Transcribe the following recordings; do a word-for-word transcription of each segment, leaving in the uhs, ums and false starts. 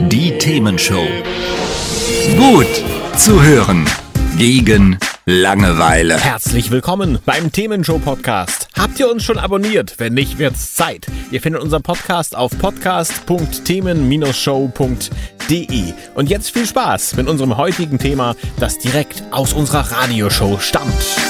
Die Themenshow. Gut zu hören. Gegen Langeweile. Herzlich willkommen beim Themenshow-Podcast. Habt ihr uns schon abonniert? Wenn nicht, wird's Zeit. Ihr findet unseren Podcast auf podcast punkt themen show punkt de. Und jetzt viel Spaß mit unserem heutigen Thema, das direkt aus unserer Radioshow stammt.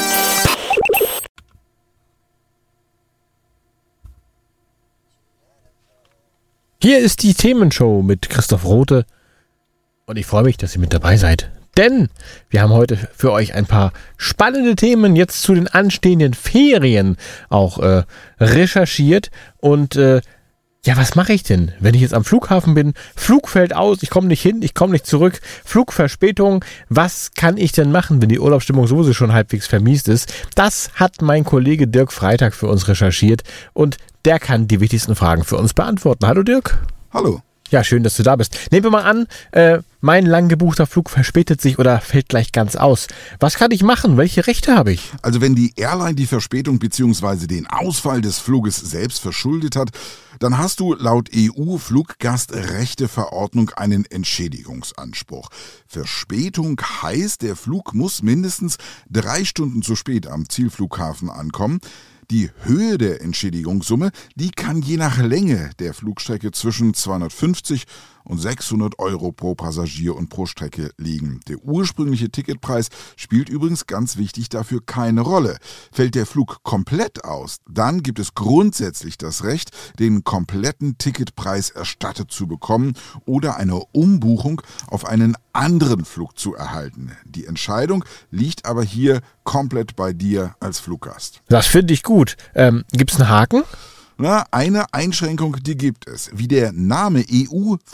Hier ist die Themenshow mit Christoph Rothe und ich freue mich, dass ihr mit dabei seid. Denn wir haben heute für euch ein paar spannende Themen jetzt zu den anstehenden Ferien auch äh, recherchiert. Und äh, ja, was mache ich denn, wenn ich jetzt am Flughafen bin? Flug fällt aus, ich komme nicht hin, ich komme nicht zurück. Flugverspätung, was kann ich denn machen, wenn die Urlaubsstimmung sowieso schon halbwegs vermiest ist? Das hat mein Kollege Dirk Freitag für uns recherchiert und der kann die wichtigsten Fragen für uns beantworten. Hallo Dirk. Hallo. Ja, schön, dass du da bist. Nehmen wir mal an, äh, mein lang gebuchter Flug verspätet sich oder fällt gleich ganz aus. Was kann ich machen? Welche Rechte habe ich? Also wenn die Airline die Verspätung bzw. den Ausfall des Fluges selbst verschuldet hat, dann hast du laut E U-Fluggastrechteverordnung einen Entschädigungsanspruch. Verspätung heißt, der Flug muss mindestens drei Stunden zu spät am Zielflughafen ankommen. Die Höhe der Entschädigungssumme, die kann je nach Länge der Flugstrecke zwischen zweihundertfünfzig und sechshundert Euro pro Passagier und pro Strecke liegen. Der ursprüngliche Ticketpreis spielt übrigens ganz wichtig dafür keine Rolle. Fällt der Flug komplett aus, dann gibt es grundsätzlich das Recht, den kompletten Ticketpreis erstattet zu bekommen oder eine Umbuchung auf einen anderen Flug zu erhalten. Die Entscheidung liegt aber hier komplett bei dir als Fluggast. Das finde ich gut. Ähm, gibt's einen Haken? Na, eine Einschränkung, die gibt es. Wie der Name E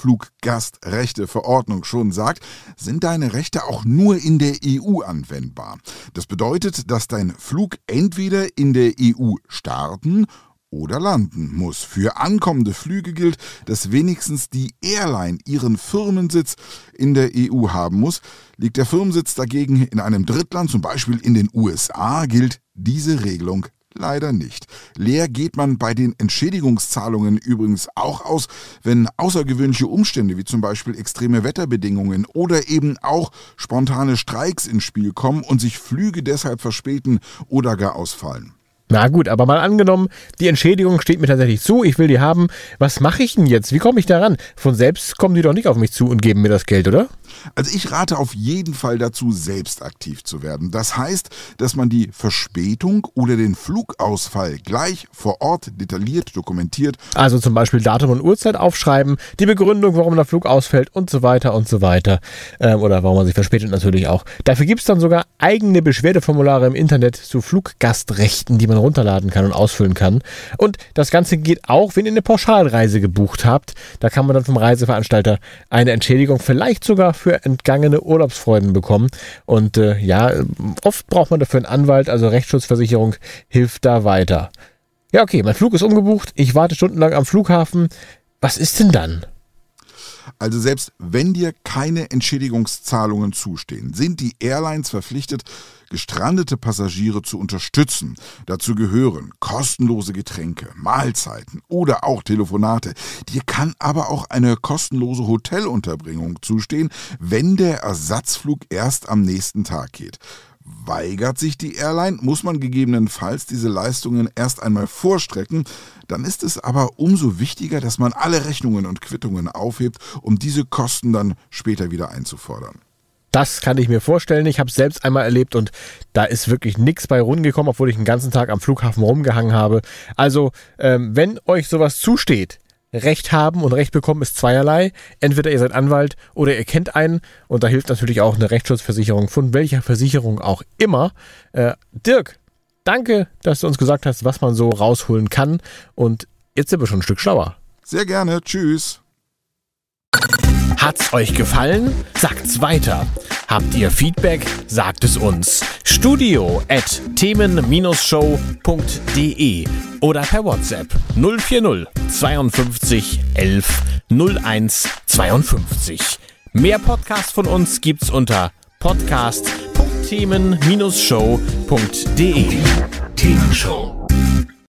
U-Fluggastrechteverordnung schon sagt, sind deine Rechte auch nur in der E U anwendbar. Das bedeutet, dass dein Flug entweder in der E U starten oder landen muss. Für ankommende Flüge gilt, dass wenigstens die Airline ihren Firmensitz in der E U haben muss. Liegt der Firmensitz dagegen in einem Drittland, zum Beispiel in den U S A, gilt diese Regelung leider nicht. Leer geht man bei den Entschädigungszahlungen übrigens auch aus, wenn außergewöhnliche Umstände wie zum Beispiel extreme Wetterbedingungen oder eben auch spontane Streiks ins Spiel kommen und sich Flüge deshalb verspäten oder gar ausfallen. Na gut, aber mal angenommen, die Entschädigung steht mir tatsächlich zu, ich will die haben. Was mache ich denn jetzt? Wie komme ich da ran? Von selbst kommen die doch nicht auf mich zu und geben mir das Geld, oder? Also ich rate auf jeden Fall dazu, selbst aktiv zu werden. Das heißt, dass man die Verspätung oder den Flugausfall gleich vor Ort detailliert dokumentiert. Also zum Beispiel Datum und Uhrzeit aufschreiben, die Begründung, warum der Flug ausfällt und so weiter und so weiter. Ähm, oder warum man sich verspätet natürlich auch. Dafür gibt es dann sogar eigene Beschwerdeformulare im Internet zu Fluggastrechten, die man runterladen kann und ausfüllen kann. Und das Ganze geht auch, wenn ihr eine Pauschalreise gebucht habt. Da kann man dann vom Reiseveranstalter eine Entschädigung vielleicht sogar für entgangene Urlaubsfreuden bekommen. Und äh, ja, oft braucht man dafür einen Anwalt, also Rechtsschutzversicherung hilft da weiter. Ja, okay, mein Flug ist umgebucht, ich warte stundenlang am Flughafen. Was ist denn dann? Also selbst wenn dir keine Entschädigungszahlungen zustehen, sind die Airlines verpflichtet, gestrandete Passagiere zu unterstützen. Dazu gehören kostenlose Getränke, Mahlzeiten oder auch Telefonate. Dir kann aber auch eine kostenlose Hotelunterbringung zustehen, wenn der Ersatzflug erst am nächsten Tag geht. Weigert sich die Airline, muss man gegebenenfalls diese Leistungen erst einmal vorstrecken. Dann ist es aber umso wichtiger, dass man alle Rechnungen und Quittungen aufhebt, um diese Kosten dann später wieder einzufordern. Das kann ich mir vorstellen. Ich habe es selbst einmal erlebt und da ist wirklich nichts bei rumgekommen, obwohl ich den ganzen Tag am Flughafen rumgehangen habe. Also, ähm, wenn euch sowas zusteht, Recht haben und Recht bekommen ist zweierlei. Entweder ihr seid Anwalt oder ihr kennt einen und da hilft natürlich auch eine Rechtsschutzversicherung von welcher Versicherung auch immer. Äh, Dirk, danke, dass du uns gesagt hast, was man so rausholen kann und jetzt sind wir schon ein Stück schlauer. Sehr gerne, tschüss. Hat's euch gefallen? Sagt's weiter. Habt ihr Feedback? Sagt es uns. Studio at themen show punkt de oder per WhatsApp null vier null zweiundfünfzig elf null eins zweiundfünfzig. Mehr Podcasts von uns gibt's unter podcast punkt themen show punkt de. Themenshow.